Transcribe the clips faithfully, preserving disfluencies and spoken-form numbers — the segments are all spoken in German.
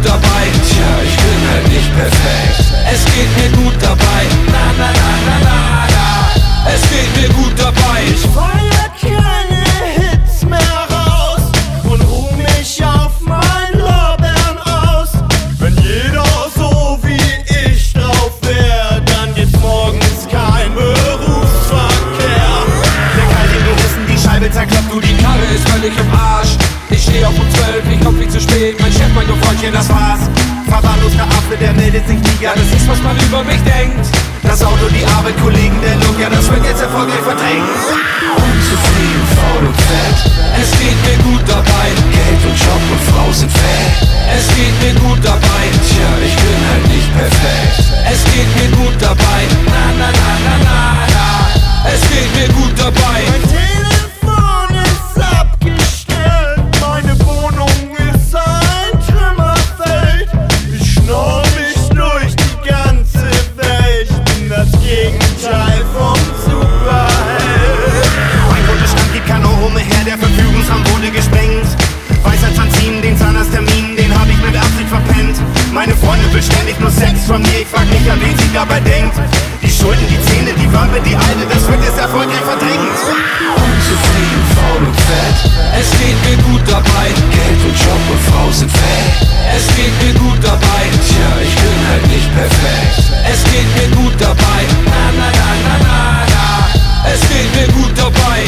dabei. Tja, ich bin halt nicht perfekt. Es geht mir gut dabei. Na, na, na, na, na, na. Es geht mir gut dabei. Ich feuer keine Hits mehr raus und ruh mich auf mein Lorbeeren aus. Wenn jeder so wie ich drauf wär, dann gibt's morgens kein Berufsverkehr. Der kalte Gerissen, die Scheibe zerklappt, du die Karre ist völlig im Arsch. Ich steh auf um zwölf, ich komm viel zu spät. Mein Chef, mein Freundchen, das war's. verwahrloster Affe, der meldet sich nie. Ja, das ist, was man über mich denkt. Das Auto, die Arbeit, Kollegen, der Look, ja, das wird jetzt erfolgreich verdrängt. Unzufrieden, faul und fett. Es geht mir gut dabei. Geld und Job und Frau sind fett. Es geht mir gut dabei. Tja, ich bin halt nicht perfekt. Es geht mir gut dabei. Na, na, na, na, na, na. Es geht mir gut dabei. Mein Telefon ist abgestellt. Meine Wohnung ist ein Trümmerfeld. Ich schnorr mich durch die ganze Welt. Bin das Gegenteil vom Superheld. Mein Kundenstand gibt kein Euro mehr her. Der Verfügungsrahmen wurde gesprengt. Weisheitsanziehen, den Zahnarzttermin, den hab ich mit Absicht verpennt. Meine Freundin will ständig nur Sex von mir. Ich frag mich, an wen sie dabei denkt. Die Schulden, die Zähne, die Wampe, die Alte, das wird jetzt erfolgreich verdrängt. Unzufrieden, faul und fett. Es geht mir gut dabei. Geld und Job und Frau sind fett. Es geht mir gut dabei. Tja, ich bin halt nicht perfekt. Es geht mir gut dabei. Na, na, na, na, na, na. Es geht mir gut dabei.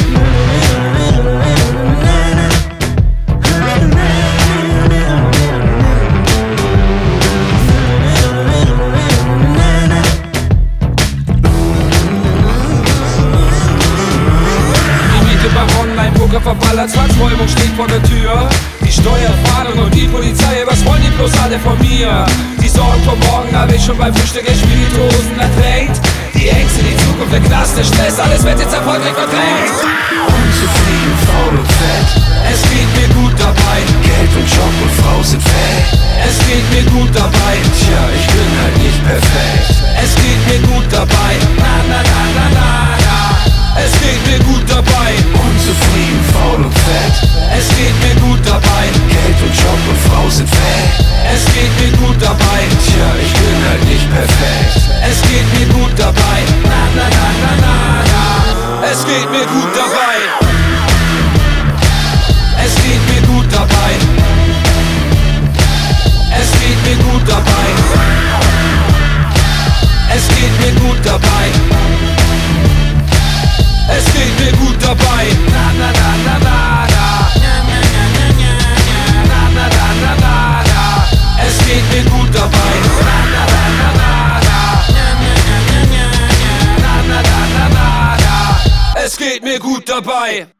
Verballert, Zwangsräumung steht vor der Tür. Die Steuerfahndung und die Polizei, was wollen die bloß alle von mir? Die Sorgen vor morgen hab ich schon beim Frühstück Spirituosen ertränkt. Die Ängste, die Zukunft, der Knast, der Stress, alles wird jetzt erfolgreich verdrängt. Unzufrieden, faul und fett. Es geht mir gut dabei. Geld und Job und Frau sind fett. Es geht mir gut dabei. Tja, ich bin halt nicht perfekt. Es geht mir gut dabei. Na, na, na, na, na, na. Es geht mir gut dabei. Unzufrieden, faul und fett. Es geht mir gut dabei. Geld und Job und Frau sind fett. Es geht mir gut dabei. Tja, ich bin halt nicht perfekt. Es geht mir gut dabei. Na, na, na, na, na, na. Es geht mir gut dabei. Es geht mir gut dabei. Es geht mir gut dabei. Es geht mir gut dabei. Es geht mir gut dabei. Na, na, na, na, na, na. Na, na, na, na, na, na. Es geht mir gut dabei. Na, na, na, na, na, na. Na, na, na, na, na, na. Es geht mir gut dabei.